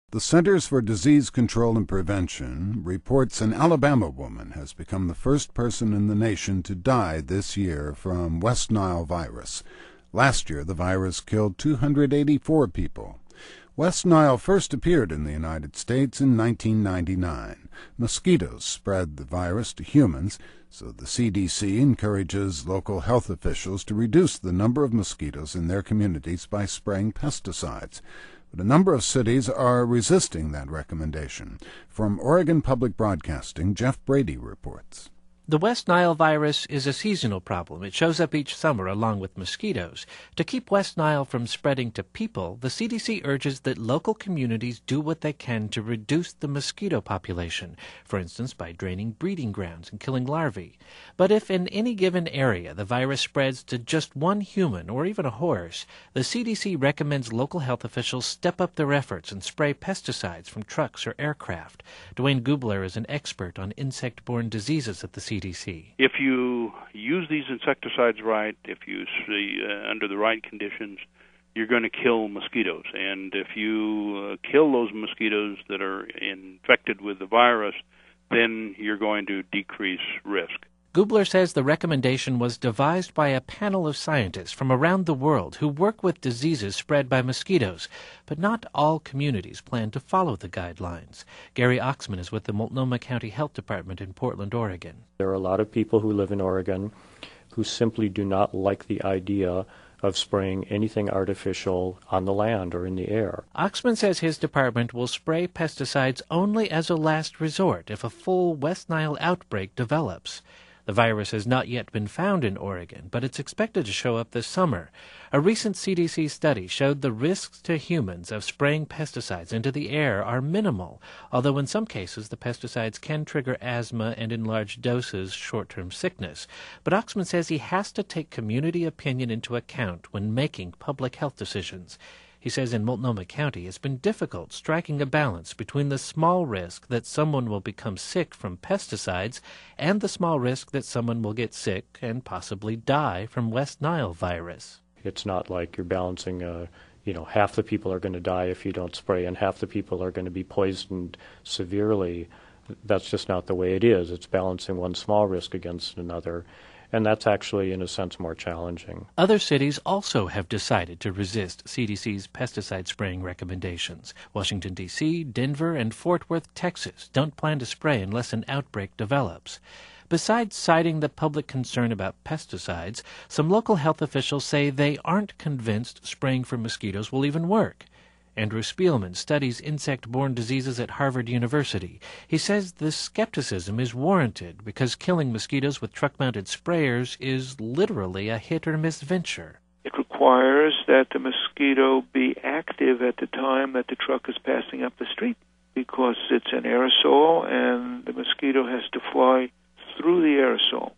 The Centers for Disease Control and Prevention reports an Alabama woman has become the first person in the nation to die this year from West Nile virus. Last year, the virus killed 284 people. West Nile first appeared in the United States in 1999. Mosquitoes spread the virus to humans, so the CDC encourages local health officials to reduce the number of mosquitoes in their communities by spraying pesticides. But a number of cities are resisting that recommendation. From Oregon Public Broadcasting, Jeff Brady reports. The West Nile virus is a seasonal problem. It shows up each summer along with mosquitoes. To keep West Nile from spreading to people, the CDC urges that local communities do what they can to reduce the mosquito population, for instance by draining breeding grounds and killing larvae. But if in any given area the virus spreads to just one human or even a horse, the CDC recommends local health officials step up their efforts and spray pesticides from trucks or aircraft. Dwayne Gubler is an expert on insect-borne diseases at the CDC. If you use these insecticides right, if you under the right conditions, you're going to kill mosquitoes. And if you kill those mosquitoes that are infected with the virus, then you're going to decrease risk. Gubler says the recommendation was devised by a panel of scientists from around the world who work with diseases spread by mosquitoes, but not all communities plan to follow the guidelines. Gary Oxman is with the Multnomah County Health Department in Portland, Oregon. There are a lot of people who live in Oregon who simply do not like the idea of spraying anything artificial on the land or in the air. Oxman says his department will spray pesticides only as a last resort if a full West Nile outbreak develops. The virus has not yet been found in Oregon, but it's expected to show up this summer. A recent CDC study showed the risks to humans of spraying pesticides into the air are minimal, although in some cases the pesticides can trigger asthma and in large doses short-term sickness. But Oxman says he has to take community opinion into account when making public health decisions. He says in Multnomah County it's been difficult striking a balance between the small risk that someone will become sick from pesticides and the small risk that someone will get sick and possibly die from West Nile virus. It's not like you're balancing, half the people are going to die if you don't spray and half the people are going to be poisoned severely. That's just not the way it is. It's balancing one small risk against another. And that's actually, in a sense, more challenging. Other cities also have decided to resist CDC's pesticide spraying recommendations. Washington, D.C., Denver, and Fort Worth, Texas don't plan to spray unless an outbreak develops. Besides citing the public concern about pesticides, some local health officials say they aren't convinced spraying for mosquitoes will even work. Andrew Spielman studies insect-borne diseases at Harvard University. He says the skepticism is warranted because killing mosquitoes with truck-mounted sprayers is literally a hit-or-miss venture. It requires that the mosquito be active at the time that the truck is passing up the street because it's an aerosol and the mosquito has to fly through the aerosol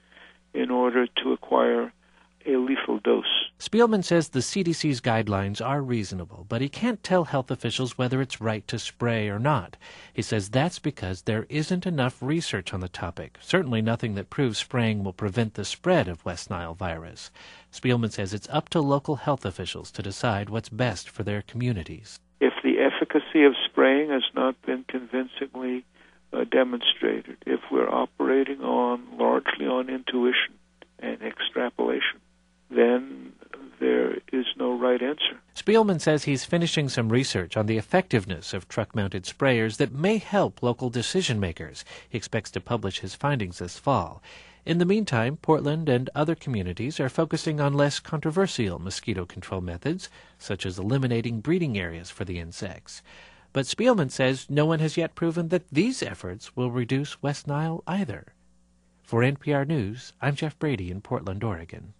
in order to acquire a lethal dose. Spielman says the CDC's guidelines are reasonable, but he can't tell health officials whether it's right to spray or not. He says that's because there isn't enough research on the topic, certainly nothing that proves spraying will prevent the spread of West Nile virus. Spielman says it's up to local health officials to decide what's best for their communities. If the efficacy of spraying has not been convincingly demonstrated, if we're operating largely on intuition and extrapolation, then there is no right answer. Spielman says he's finishing some research on the effectiveness of truck-mounted sprayers that may help local decision-makers. He expects to publish his findings this fall. In the meantime, Portland and other communities are focusing on less controversial mosquito control methods, such as eliminating breeding areas for the insects. But Spielman says no one has yet proven that these efforts will reduce West Nile either. For NPR News, I'm Jeff Brady in Portland, Oregon.